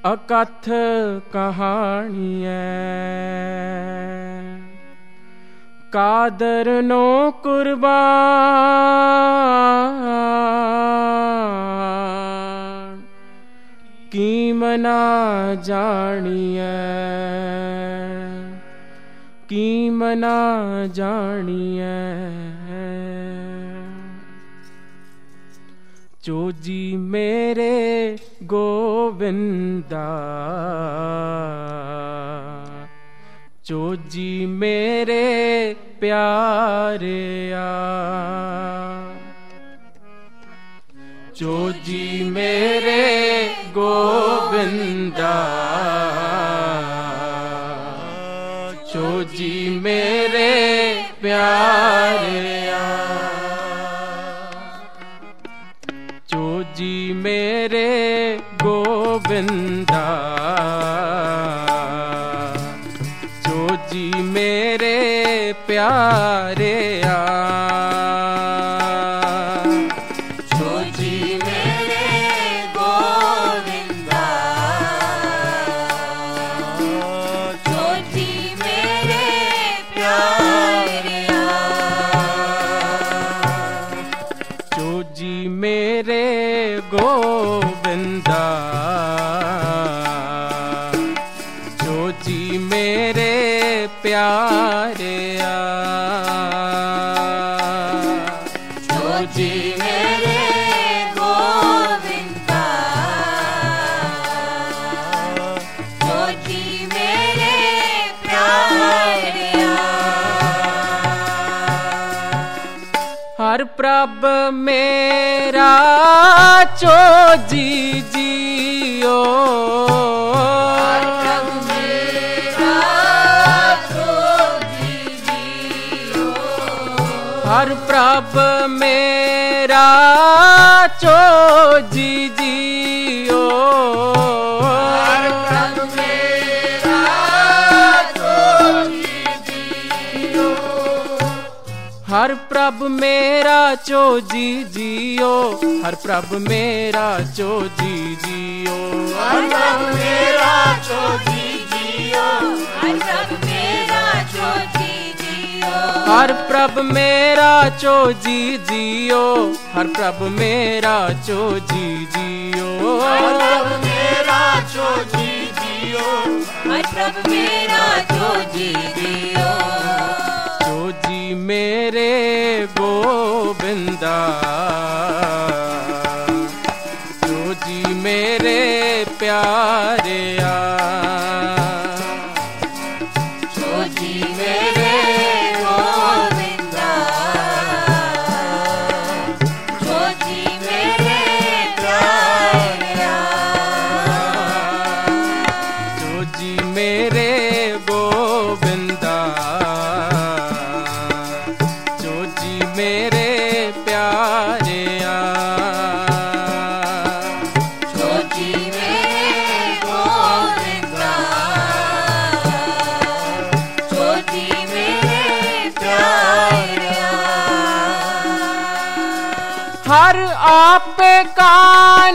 अकथ कहानियाँ कादर नो कुर्बान कीमना जानिए कीमना जानिए चोजी मेरे गोविंदा चोजी मेरे प्यारिया चोजी मेरे गोविंदा चोजी मेरे प्यारिया चोजी मेरे गोविंदा चोजी मेरे प्यारिया चोजी मेरे गोविंदा चोजी मेरे प्यारिया चोजी मेरे गोविंदा चोजी मेरे प्यारिया चोजी मेरे गोविंदा चोजी मेरे प्यारिया हर प्रभ मेरा चोजी जियो हर प्रभ मेरा चोजी जियो हर प्रभ मेरा चोजी जियो हर प्रभ मेरा चोजी जियो हर प्रभ मेरा चोजी जियो हर प्रभ मेरा चोजी जियो हर प्रभ मेरा चोजी जियो हर प्रभ मेरा चोजी जियो हर प्रभ मेरा चोजी जियो हर प्रभ मेरा चोजी जियो हर प्रभ मेरा चोजी जियो चोजी मेरे गोविंदा चोजी मेरे प्यारिया चोजी मेरे गोविंदा चोजी मेरे प्यारिया चोजी मेरे गोविंदा चोजी मेरे प्यारिया चोजी मेरे गोविंदा चोजी मेरे प्यारिया हर आप कान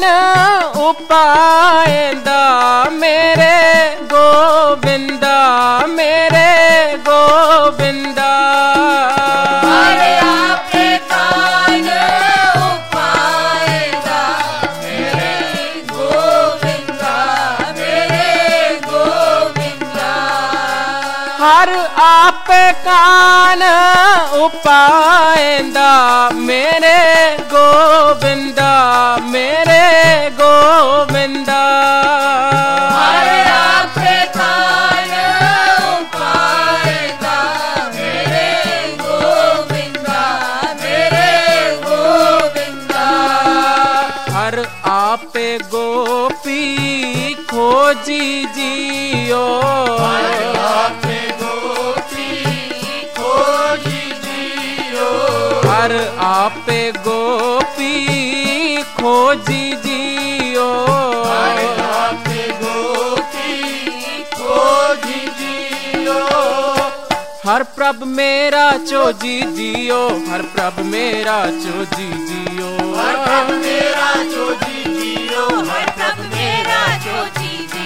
उपायंदा मेरे गोविंदा मेरे गोविंदा हर आपके कान उपायंदा मेरे गोविंदा मेरे गोविंदा हर आप कान उपायंदा मेरे गोविंदा मेरे गोविंदा हर आपके कान उपायंदा मेरे गोविंदा मेरे गोविंदा हर आप गोपी खोजी जियो हर आपके गोपी खोजी जियो हर आप गोपी खोजी जियो हर आपके गोपी खोजी जियो हर प्रभ मेरा चोजी जियो हर प्रभ मेरा चोजी जियो हर प्रभ मेरा चोजी जियो हर प्रभ मेरा चोजी जियो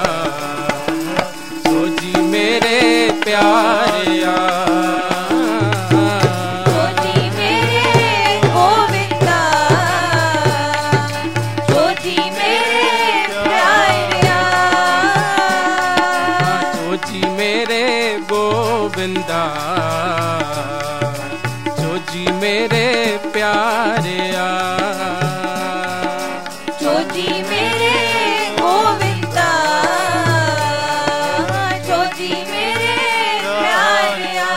गोविंदा जो जी मेरे प्यारे आ जो जी मेरे गोविंदा जो जी मेरे प्यारे आ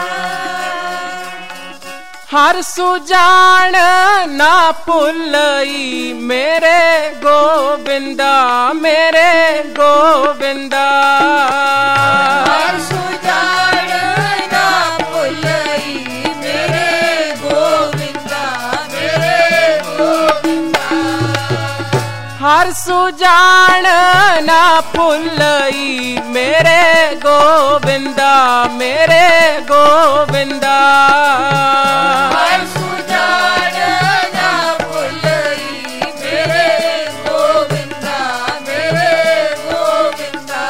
हर सुजान ना भुलई मेरे गोविंदा मेरे गोविंदा हर सुजान ना भुलई मेरे गोविंदा मेरे गोविंदा हर सुजान ना भुलई मेरे गोविंदा मेरे गोविंदा हर सुजान ना भुलई मेरे गोविंदा मेरे गोविंदा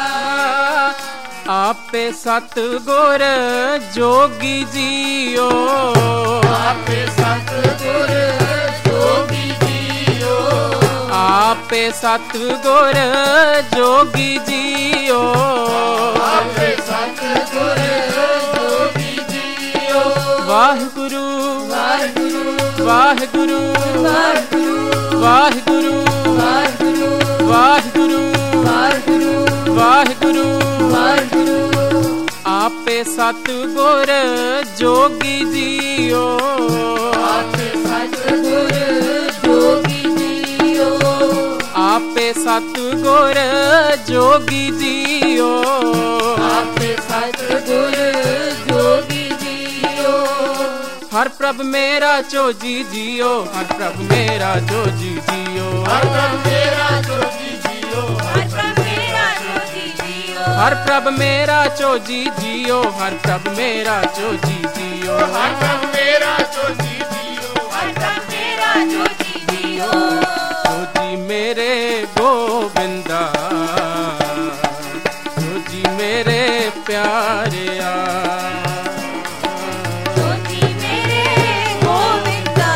आपे सतगुर जोगी जियो आपे सतगुर जोगी जियो आपे सतगुर जोगी जियो आपे सतगुर जोगी जियो वाहिगुरु वाहिगुरु वाहिगुरु वाहिगुरु वाहिगुरु वाहिगुरु वाहिगुरु वाहिगुरु वाहिगुरु वाहिगुरु आपे सतगुर जोगी जियो आपे सतगुर जोगी जियो आपे सतगुर जोगी जियो आपे सतगुर जोगी जियो हर प्रभ मेरा चोजी जियो हर प्रभ मेरा चोजी जियो हर प्रभ मेरा जोगी जियो हर प्रभ मेरा जोगी जियो हर प्रभ मेरा चोजी जियो हर प्रभ मेरा चोजी जियो हर प्रभ मेरा जोगी जियो हर प्रभ मेरा जोगी जियो चोजी मेरे गोविंदा चोजी मेरे प्यारे आ जोगी मेरे गोविंदा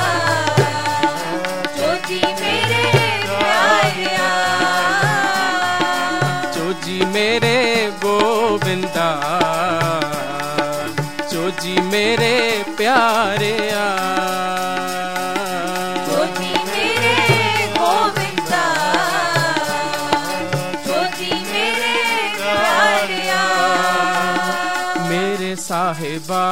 जोगी मेरे प्यारे आ चोजी मेरे गोविंदा चोजी मेरे प्यारे आ जोगी मेरे गोविंदा जोगी मेरे प्यारे आ मेरे साहिबा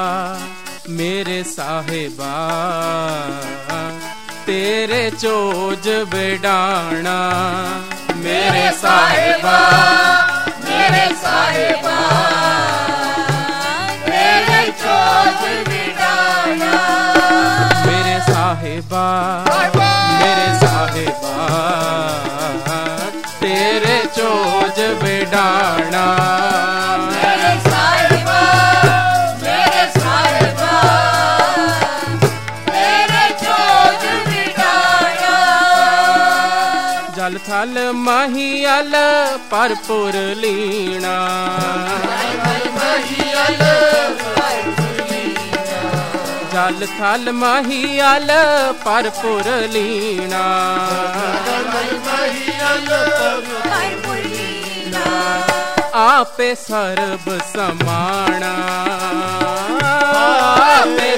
तेरे चोज बिडाना मेरे साहिबा मेरे साहिबा तेरे चोज बिडाना मेरे साहिबा तेरे चोज बिडाना मेरे साहिबा तेरे चोज बिडाना जल थल महियल परपुर लीना जल थल महियल परपुर लीना आपे सर्ब समाना आपे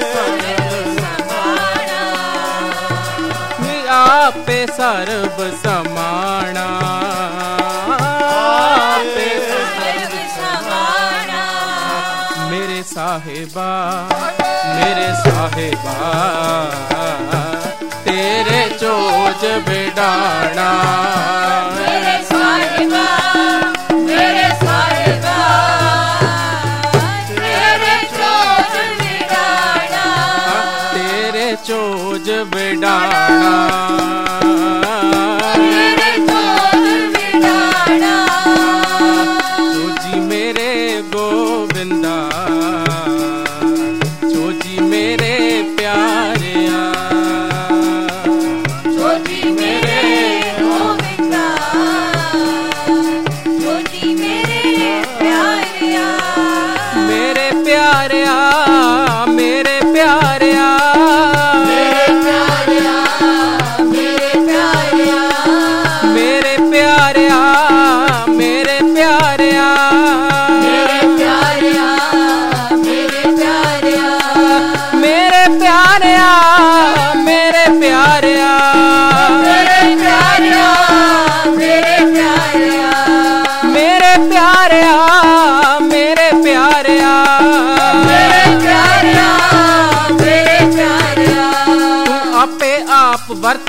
आपे सर्ब समाना आपे मेरे साहिबा तेरे चोज बिडाना मेरे साहिबा तेरे चोज बिडाना तेरे चोज बिडाना तेरे चोज बिडाना चोजी मेरे गोविंदा चोजी मेरे प्यारे आ जोगी मेरे गोविंदा जोगी मेरे प्यारे आ मेरे प्यारे आ मेरे प्यारे आ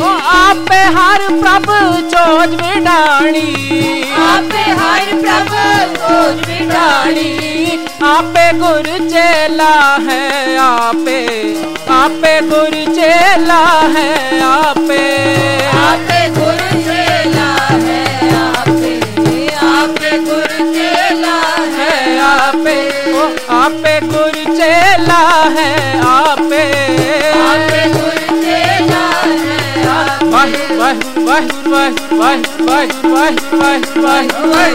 ओ आपे हर प्रभ चोज विडाणी, आपे हर प्रभ चोज विडाणी, आपे गुर चेला है आपे, आपे गुर चेला है आपे, आपे गुर चेला है आपे, आपे गुर चेला है आपे, ओ आपे गुर चेला है आपे, आपे गुर चेला है वाह वाह वाह वाह वाह वाह वाह वाह वाह वाह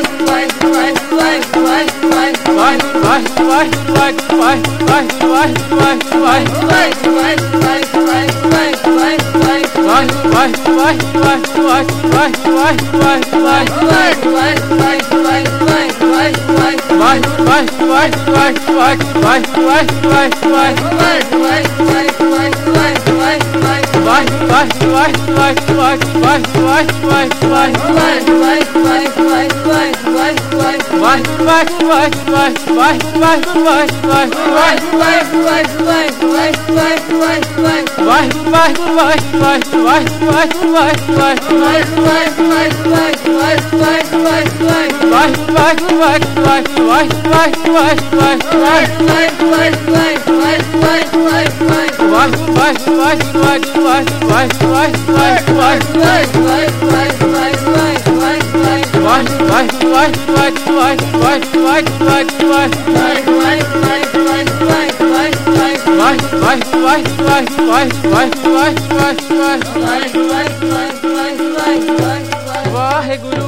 वाहेगुरु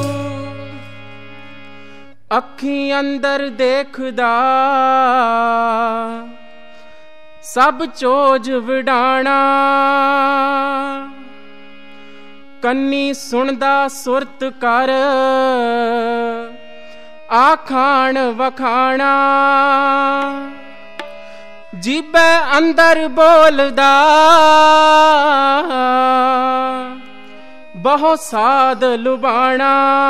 अखी अंदर देखदा सब चोज विडाणा, कन्नी सुनदा सुरत कर आखाण वखाणा, जीबे अंदर बोलदा बहु साध लुबाणा,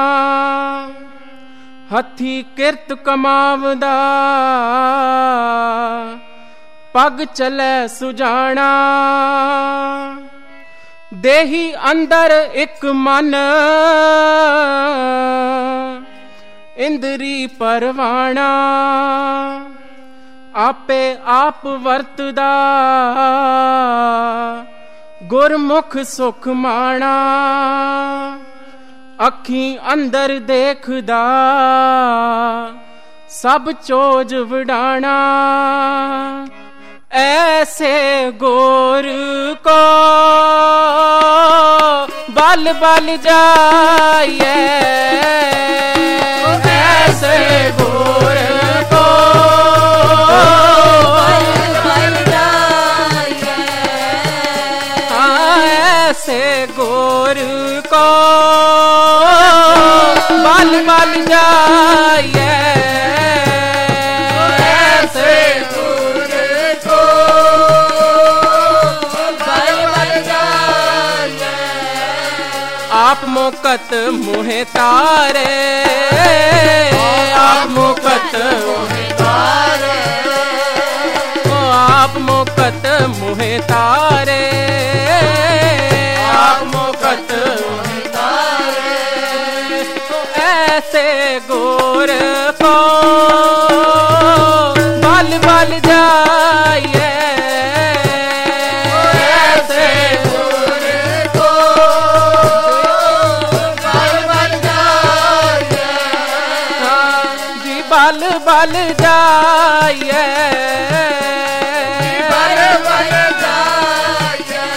हथी किरत कमावदा पग चले सुजाना, देही अंदर एक मन इंद्री परवाना, आपे आप वरतदा गुरमुख सुख माणा, अखी अंदर देखदा सब चोज विडाणा, ऐसे गोर को बल बल जाइए, ऐसे गोर को बल बल जाइए, ऐसे गोर को बल बल जाइए, आप मुकत मुहे तारे, आप मुकत मुहे तारे, आप मुकत मुहे तारे, आप मुकत मुहे तारे, ऐसे गोर को बल बल जाइए, बल बल जाइए, बल बल जाइए,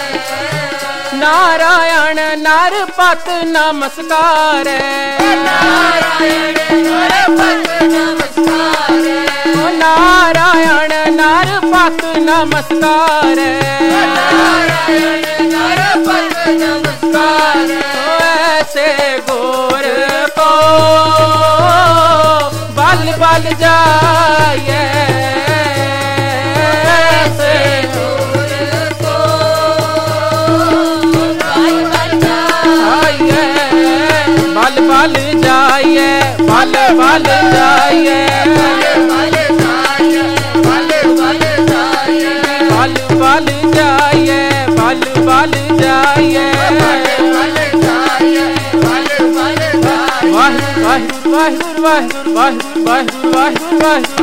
नारायण नरपत नमस्कार, नारायण नरपत नमस्कार, नारायण नरपत नमस्कार, नारायण नरपत नमस्कार, ऐसे गोर को बल बल जाइए, ऐसे गोर को बल बल जाइए, बल बल जाइए, बल बल जाइए, बल बल जाइए, बल बल जाइए, बल बल जाइए, ਵਾਹਿਗੁਰੂ ਵਾਹਿਗੁਰੂ ਵਾਹਿਗੁਰੂ ਵਾਹਿਗੁਰੂ ਵਾਹਿਗੁਰੂ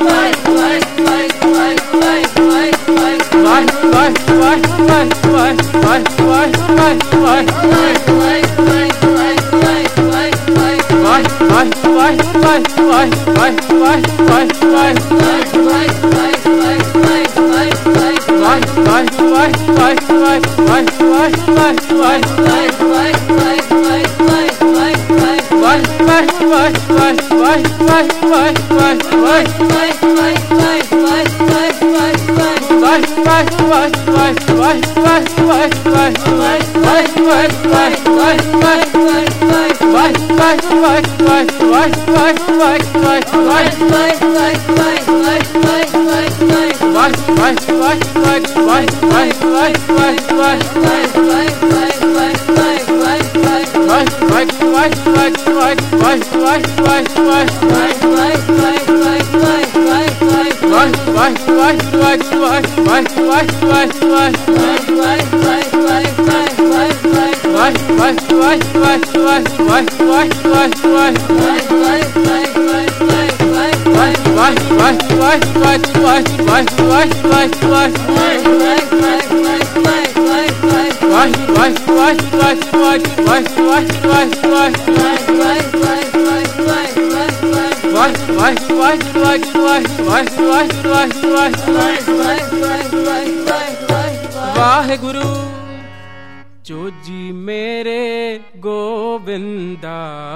ਵਾਹਿਗੁਰੂ ਜੋ ਜੀ ਮੇਰੇ ਗੋਬਿੰਦਾ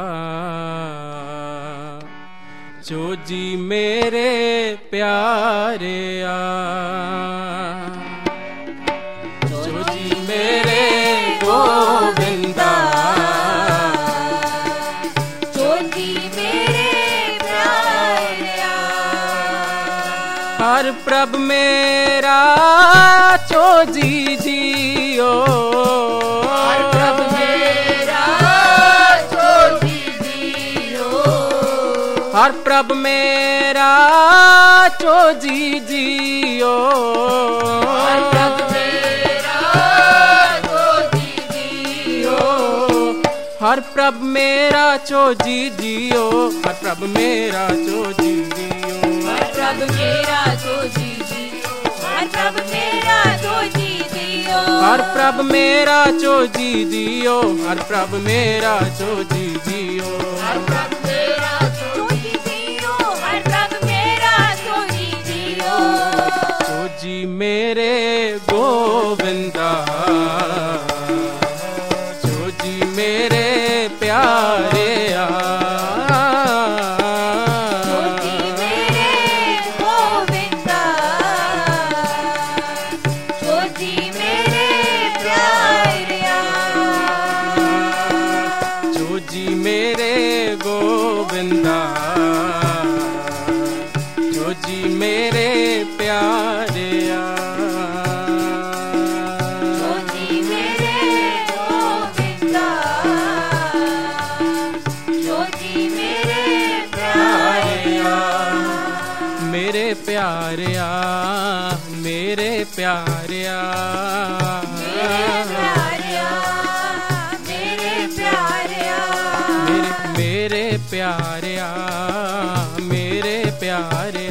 ਜੋ ਜੀ ਮੇਰੇ ਪਿਆਰਿਆ ਜੋ ਜੀ ਮੇਰੇ ਗੋਬਿੰਦਾ ਜੋ ਜੀ ਮੇਰੇ ਪਿਆਰਿਆ ਹਰ ਪ੍ਰਭ ਮੇਰਾ ਚੋ ਜੀ ਜੀਓ ਹਰ ਪ੍ਰਭ ਮੇਰਾ ਚੋ ਜੀ ਜੀਓ ਹਰ ਪ੍ਰਭ ਮੇਰਾ ਚੋ ਜੀ ਜੀਓ ਹਰ ਪ੍ਰਭ ਮੇਰਾ ਚੋ ਜੀ ਜੀਓ ਹਰ ਪ੍ਰਭ ਮੇਰਾ ਚੋ ਜੀ ਜੀਓ ਹਰ ਪ੍ਰਭ ਮੇਰਾ ਚੋ ਜੀ ਜੀਓ ਹਰ ਪ੍ਰਭ ਮੇਰਾ ਚੋ ਜੀ ਜੀਓ ਹਰ ਪ੍ਰਭ ਮੇਰਾ ਚੋ ਜੀ ਜੀਓ ਹਰ ਪ੍ਰਭ ਮੇਰਾ ਚੋ ਜੀ ਜੀਓ ਹਰ ਪ੍ਰਭ ਮੇਰਾ ਚੋ ਜੀ ਜੀਓ ਹਰ ਪ੍ਰਭ ਮੇਰਾ ਚੋ ਜੀ ਜੀਓ ਹਰ ਪ੍ਰਭ ਮੇਰਾ ਚੋ ਜੀ ਜੀਓ ਚੋ ਜੀ ਮੇਰੇ ਗੋਬਿੰਦਾ ਚੋ ਜੀ ਮੇਰੇ ਪਿਆਰਿਆ ਚੋ ਜੀ ਮੇਰੇ ਗੋਬਿੰਦਾ ਚੋ ਜੀ ਮੇਰੇ ਪਿਆਰਿਆ ਚੋ ਜੀ ਮੇਰੇ ਗੋਬਿੰਦਾ ਚੋ ਜੀ ਮੇਰੇ ਪਿਆਰਿਆ ਚੋ ਜੀ ਮੇਰੇ ਗੋਬਿੰਦਾ ਚੋ ਜੀ ਮੇਰੇ ਪਿਆਰਿਆ ਮੇਰੇ ਪਿਆਰਿਆ ਮੇਰੇ ਪਿਆਰਿਆ ਮੇਰੇ ਪਿਆਰਿਆ ਮੇਰੇ ਪਿਆਰਿਆ ਮੇਰੇ ਪਿਆਰਿਆ ਮੇਰੇ ਪਿਆਰਿਆ